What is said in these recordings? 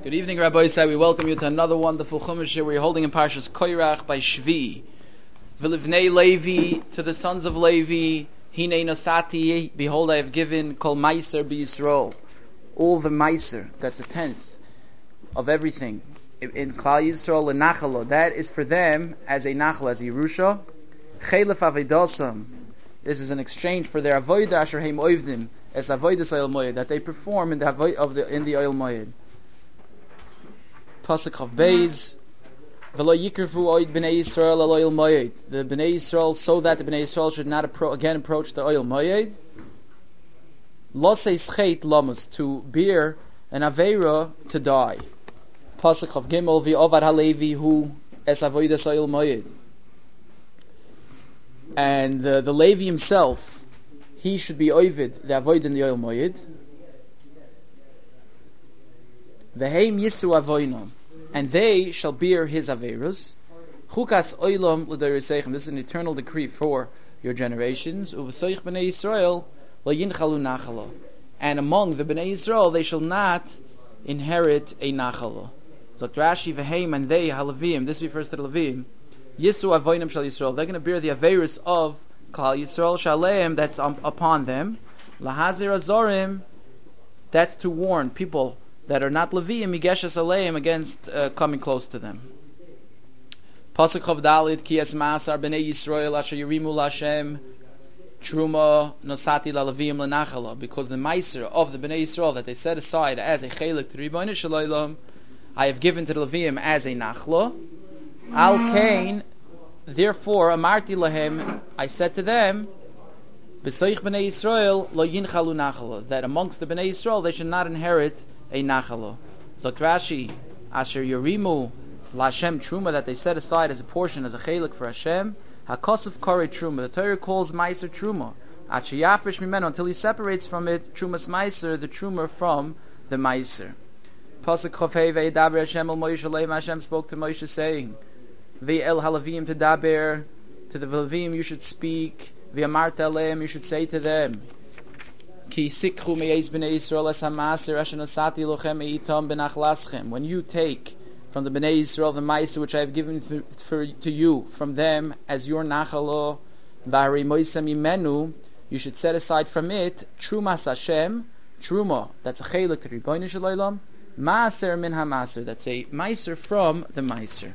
Good evening, Rabbi Isai. We welcome you to another wonderful Chumash here. We're holding in Parshas Koirach by Shvi. V'livnei Levi, to the sons of Levi, Hinei Nosati, behold I have given Kol Meiser B'Yisrael. All the Meiser, that's a tenth of everything. In Klal Yisrael, Nachalo, that is for them as a Nachal, as a Yerusha. Chelef Avedosam, this is an exchange for their Avodah Asher Heim Oivdim, as Avodas Oil Moed, that they perform in the Oil Moed. Pasuk Chav Beis, V'lo Yikervu Oid B'nei Yisrael Al Oil Moed. The B'nei Yisrael, so that the B'nei Yisrael should not again approach the Oil Moed. Losei Scheit Lamus, to bear an Aveira to die. Pasuk Chav Gimel V'ovad HaLevi Hu Es Avodas Oil Moed. And the Levi himself, he should be oivid the avoid in the oil moed. V'heim yisu avoinam, and they shall bear his averus. Chukas oilam l'doreseichem. This is an eternal decree for your generations. U'v'soich b'nei Yisrael lo yinchalu nachalo, and among the b'nei Yisrael they shall not inherit a nachalo. So Rashi v'heim, and they halavim. This refers to the Levim. Yisu avoinam shal Yisrael. They're going to bear the averus of Klal Yisrael Shaleim, that's upon them. Lahazir Azorim, that's to warn people that are not Leviim, Migeshes Aleim, against coming close to them. Pasuk Chav Dalit, Ki es Ma'asar B'nei Yisrael Asher Yirimu L'Hashem Truma Nosati LaLeviim L'Nachala, because the Meiser of the B'nei Yisrael that they set aside as a Chelik to Ribono Shel Olam, I have given to the Leviim as a Nachla. Al Kain, therefore, Amarti Lahem, I said to them, B'soich B'nei Yisrael lo yinchalu nachalo, that amongst the B'nei Yisrael they should not inherit a nachalo. Zok Rashi, Asher Yorimu L'Hashem Truma, that they set aside as a portion, as a chelik for Hashem, HaKosov Korei Truma, the Torah calls Meiser Truma, Achi Yafresh Mimeno, until he separates from it, Trumas Meiser, the Truma from the Meiser. Pasuk Chofei Ve'edaber Hashem El Moshe Leim, Hashem spoke to Moshe saying, Ve'el halavim to daber, to the Levim you should speak. Ve'amart aleim, you should say to them, Ki sikchu me'ez b'nei Yisrael es ha'maser asher nosati lochem eitam benachlaschem. When you take from the b'nei Yisrael the ma'aser which I have given to you from them as your nachalo, v'harei moisem imenu, you should set aside from it trumas Hashem, truma, that's a chelik to Ribono Shel Olam, ma'aser min ha'maser, that's a ma'aser from the ma'aser.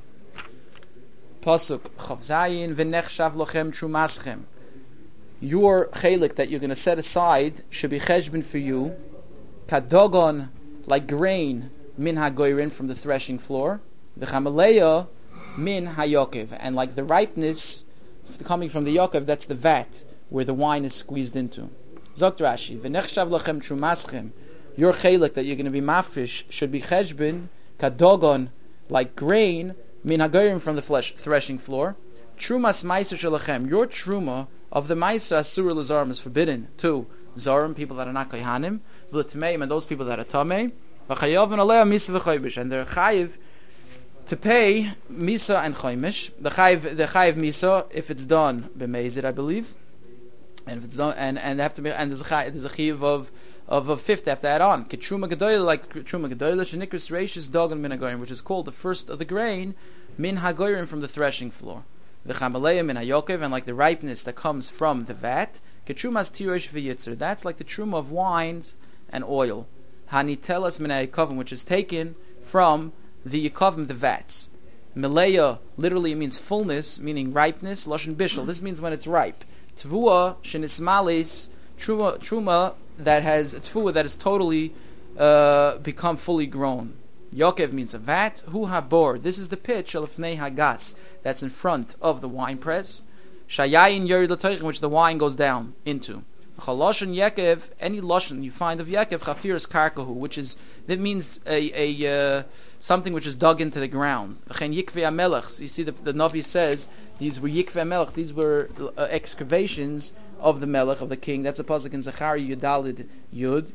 Pasuk Chav Zayin v'nechshav lochem trumaschem. Your chelik that you're going to set aside should be cheshbon for you, kadogon, like grain, min hagoyrin, from the threshing floor, v'chamaleya min hayokev, and like the ripeness coming from the yokev, that's the vat where the wine is squeezed into. Zok Rashi v'nechshav lochem trumaschem. Your chelik that you're going to be mafresh should be cheshbon, kadogon, like grain, min hagoyim, from the threshing floor. Trumas meiser shelachem, your truma of the meiser asur l'zarim is forbidden to zarim, people that are not kohanim, v'letmeim, and those people that are tamei. V'chayavin alei misa v'chaybish, and they're chayiv to pay misa and chaymish. The chayiv misa if it's done b'meizid, I believe, and if it's done, and they have to be, and there's a chayiv of a fifth after that on. Truma gedoyle, like truma gedoyle, shenikris reishis dogon min hagoyim, which is called the first of the grain, min hagoyim, from the threshing floor. V'chamaleya min hayokev, and like the ripeness that comes from the vat. Ketrumas tirosh v'yitzer, that's like the truma of wines and oil. Hanitelas min hayakovim, which is taken from the yakovim, the vats. Meleya literally means fullness, meaning ripeness. Lashon bishul, this means when it's ripe. Tvua shenismalis, truma that has tfua that is totally become fully grown. Yokev means a vat. Hu habor, this is the pitch of lefnei hagas, that's in front of the wine press. Shayayin yorid l'toichin, which the wine goes down into. Chaloshin yekev, any loshin you find of yekev, chafiras karkahu, which is, that means a something which is dug into the ground. Chen yikvei amelech, you see the Navi says these were yikvei amelech, these were excavations of the melech, of the king. That's a pasuk in Zechariah Yudalid Yud.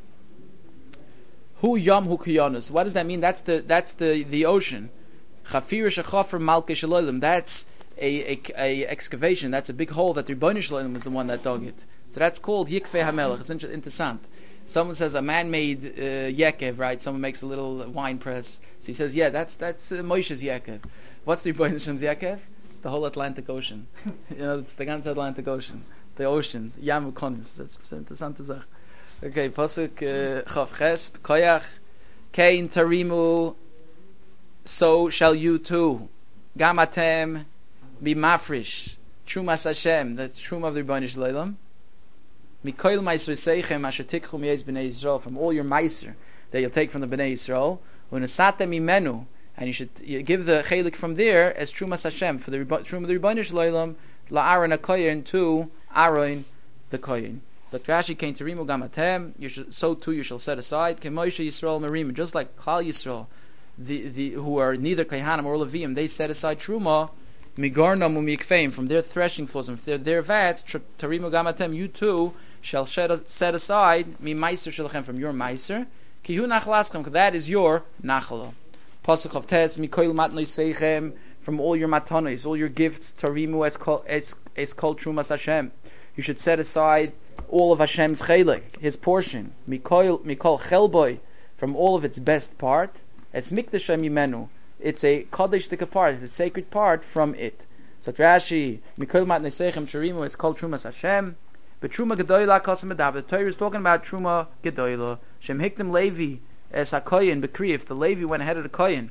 Hu yom hu kiyonus. What does that mean? That's the ocean. Chafir shechafer malke shel olam. That's a excavation. That's a big hole that the Ribono Shel Olam is the one that dug it. So that's called Yikvei HaMelech. It's interessant. Someone says a man-made yekev, right? Someone makes a little wine press. So he says, yeah, that's Moshe's yekev. What's the Rebbeinu Shem's yekev? The whole Atlantic Ocean. It's the ganze Atlantic Ocean. The ocean. Yam Konis. That's interessante Sache. Okay, Pasuk Chav Ches, Koyach, Kein Tarimu, so shall you too. Gamatem, be mafrish. Trumas Hashem, that's Truma of the Rebbeinu Shalom. Mikoil Meiser Seichem Asher Tikchu Mi'ez B'nei Yisrael, from all your Meiser that you'll take from the B'nei Yisrael. Unesatem Imenu, and you give the Chelik from there as Trumas Hashem, for the Truma of the Rebbeinu Shalom, LaAron HaKoyin to Aaron the Koyin. So Rashi came to Rimu Gamatem, so too you shall set aside. Kemoisha Yisrael Merim, just like Klal Yisrael, the who are neither Kaihanim or Levim, they set aside Truma. Migarnam umikfeim, from their threshing floors and from their vats, Tarimu Gamatem, you too shall set aside mi meiser shelchem, from your meiser, ki hu nachlaschem, that is your nachalo. Pasuk of Tes, mikoil matnoi seichem, from all your matanos, all your gifts, Tarimu es kol trumas Hashem. You should set aside all of Hashem's chelik, His portion, mikol chelboy, from all of its best part. It's mikdash mimenu. It's a kodesh tika part. It's a sacred part from it. So Rashi, mikol mat neseichem Tarimu is called trumas Hashem. But truma gedoyla kasam medav. The Torah is talking about truma gedoyla. Shem hikdim Levi es hakoyin bekri. If the Levi went ahead of the koyin,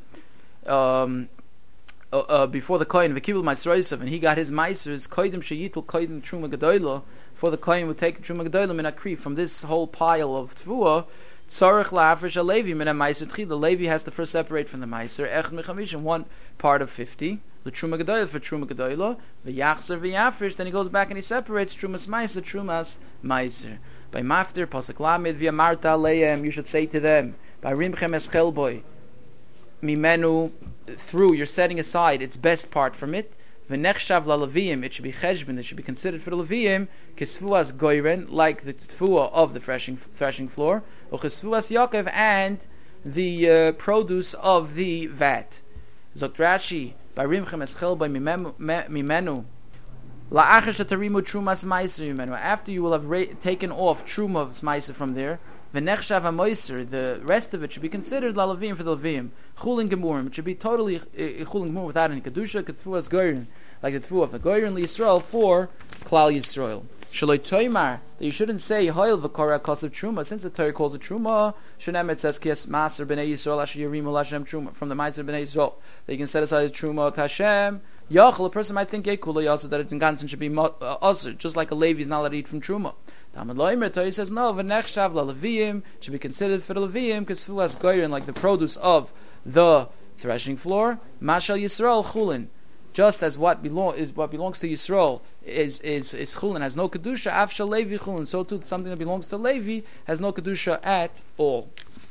before the koyin, v'kibul ma'asroisav, and he got his ma'asers, koydim sheyitul koydim truma gedoyla. For the koyin would take truma gedoyla min akri from this whole pile of tfuah. Tzarech la'afresh a-Levi min ha-ma'aser tchil. The Levi has to first separate from the ma'aser. Echad mechamishim, 1 part of 50. The truma gedoyla for truma gedoyla. V'yachzer v'yafresh. Then he goes back and he separates trumas ma'aser, trumas ma'aser. By mafter pasuk lamed v'yamarta aleim. You should say to them, by rimchem eschelboy mimenu, through you're setting aside its best part from it. V'nechshav la-Leviyim, it should be cheshbon, it should be considered for the Leviyim, kisfuas goyren, like the tfuah of the threshing floor, or kisfuas Yaakov, and the produce of the vat. Zot Rashi, by rimchem eschel by mimenu, la'achar shetarimu trumas meiser mimenu, after you will have taken off truma meiser from there, v'nechshav ha-moiser, the rest of it should be considered la-Leviyim for the Leviyim, chulin gemurim, it should be totally chulin gemurim without any kedusha, ketfuas goyren, like the tfuah of the goyren li-Yisrael for Klal Yisrael. Shaloi toimar, that you shouldn't say hoil v'kora kosav truma, since the Torah calls it truma. Shunem it says kias maser b'nei Yisrael asher yirimu l'Hashem truma, from the maser b'nei Yisrael, that you can set aside the truma to Hashem. Yachol, a person might think yekula yasser, that it in Gansen should be usher, just like a Levi is not allowed to eat from truma. Talmud loimer, Torah says no, v'nechshav la-Leviyim, should be considered for the Leviyim, because fuas goyren, like the produce of the threshing floor. Mashal Yisrael chulin, just as what belongs to Yisrael is chulin, has no kedusha. Afshal Levi chulin, so too something that belongs to Levi has no kedusha at all.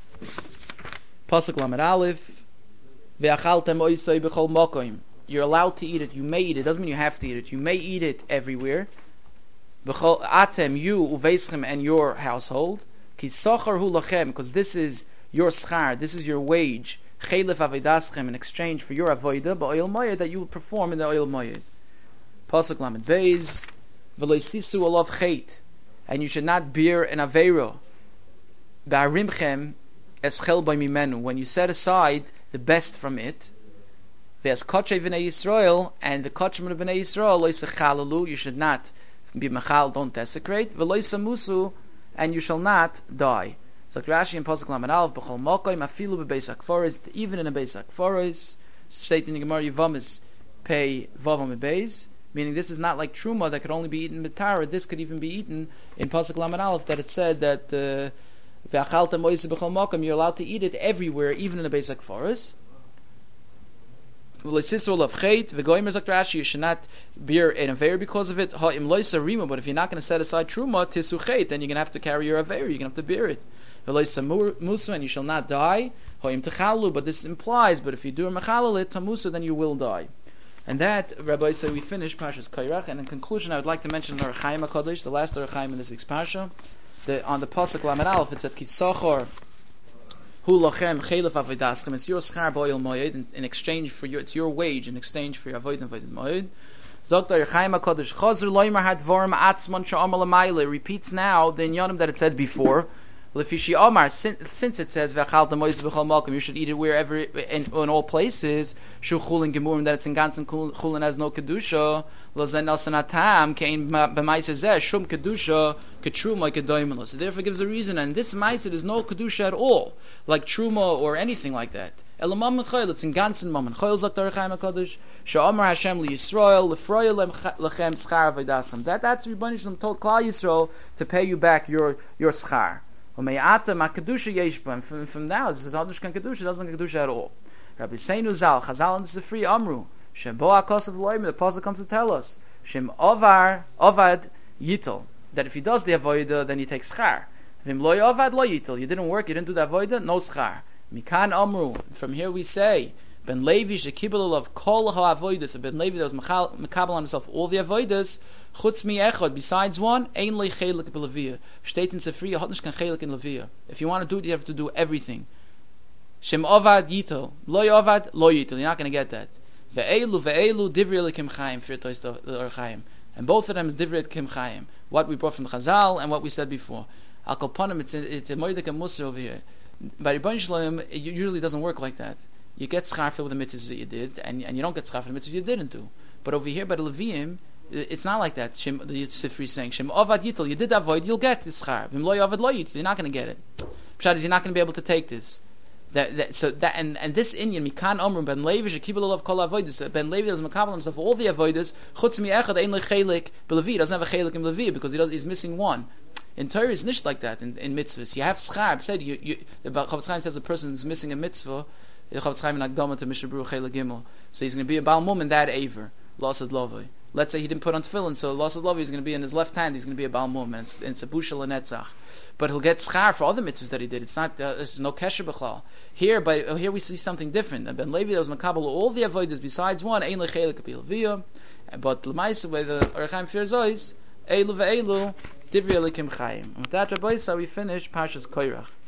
Pasuk lamed aleph, ve'achaltem oisei b'chol makom. You're allowed to eat it. You may eat it. Doesn't mean you have to eat it. You may eat it everywhere. B'chol atem, you uveschem, and your household. Ki sochar hu lachem, because this is your schar. This is your wage. Chelef avodaschem, in exchange for your avodah, ba'oil moyed, that you will perform in the oil moyed. Pasuk lamed beis, v'lo yisisu olav chet, and you should not bear an aveiro. Ba'arimchem eschel b'mimenu, when you set aside the best from it. Ve'as kotchei v'nei Yisrael, and the kotchem of v'nei Yisrael lo yisachalalu, you should not be mechal, don't desecrate. V'lo yisamusu, and you shall not die. So Rashi in Pasuk Lamed Aleph, b'chol makom afilu b'beis hakfaros, even in a beis hakfaros, state in the Gemara Yevamis, pay vavam beis, meaning this is not like truma that could only be eaten with tara. This could even be eaten in Pasuk Lamed Aleph, that it said that ve'achaltem oisei b'chol makom, you're allowed to eat it everywhere, even in a beis hakfaros. You should not bear an aver because of it. But if you're not going to set aside truma tisuchet, then you're going to have to carry your aver. You're going to have to bear it. And you shall not die. But this implies, but if you do a mechalalit tamusa, then you will die. And that, Rabbi said, we finished Parshas Kairach. And in conclusion, I would like to mention the Orach Chaim HaKadosh, the last Orach Chaim in this week's Parsha. On the Pasuk Lamed Aleph, it said Kisachor Hu lachem chelef avodaschem. It's your schar b'oil moed in exchange for your. It's your wage in exchange for your avodah moed. Zogt Orach Chaim HaKadosh Chazur loimer hadvarim atzmon she'amar l'mayle. Repeats now the inyanim that it said before. Lefishi Omar, since it says v'achal demois v'chol malkum, you should eat it wherever in all places. Shu chulin gemurim, that it's in ganzen chulin has no kedusha. Lozen elsanatam kein b'maiser zeh shum kedusha ketruma kedoimelos. So therefore, gives a reason, and this maiser is no kedusha at all, like truma or anything like that. Elamam chayil, it's in ganzen moment. Chayil zok Darchaim Hakadosh. Sha'amar Hashem li Yisrael lefroyel lechem schar v'dasam. That's Rebbeinu Shalom told Klal Yisrael to pay you back your schar. From now, this is Hadush Kan Kedusha, doesn't have Kedusha at all. Rabbi Seinu Zal, Chazal and Sifri Amru, Shem Boa Kosav Loim, the Pasuk comes to tell us, Shem Ovad Yitel, that if he does the Avodah, then he takes Schar. Vim Lo Ovad Lo Yitel, you didn't work, you didn't do the Avodah, no Schar. Mikan Amru, from here we say, Ben Levi Shekibel of Kol HaAvodas, so Ben Levi that was Mekabel on himself all the Avodas, Chutz mi echad, besides one, ein le chelik b'leviyah. Steht in Sefriya, hat nicht kein chelik in leviyah. If you want to do it, you have to do everything. Shem ovad yitel, lo yovad, lo yitel. You're not going to get that. Ve'elu, divrei lekim chayim, firtois d'orchayim. And both of them is divrei lekim chayim. What we brought from Chazal and what we said before. Al kolponim, it's a moedik and musar over here. By Rebbeinu Shalom, it usually doesn't work like that. You get schar for the mitzvahs that you did, and you don't get schar for the mitzvahs you didn't do. But over here, by the Leviyim, it's not like that. The Sifri is saying, Shem Ovad Yitel, you did avoid, you'll get this schar. Vim Lo Yovad Lo Yitel, you're not going to get it. Pshat is, you're not going to be able to take this. And this Indian, Mikan Omrim, Ben Levi, Shekibel Olav Kol Avoidus, Ben Levi does makabel himself all the avoidus, Chutz mi echad, ein le chelik, b'levi, doesn't have a chelik in levi, because he's missing one. In Torah, it's nicht like that, in mitzvahs. You have schar, said, the Chavetz Chaim says a person is missing a mitzvah, the Chavetz Chaim in Akdama to Mishnah Berurah Chelik Gimel. So he's going to be a Baal Mum in that Aver, Lasad Lovoi. Let's say he didn't put on tefillin, so Lasad Lovoi is going to be in his left hand, he's going to be a Baal Mum, and it's a Bushel and Netzach. But he'll get schar for other mitzvahs that he did. It's not, there's no kesher b'chlal. Here we see something different. Ben Levi was makabel all the avodas besides one, ein lechelik b'ilviyah, but l'maisa where the Orchaim fear zois, eilu ve'eilu, divrei elikim chayim. And with that, Rabbi, so we finish Parshas Koirach.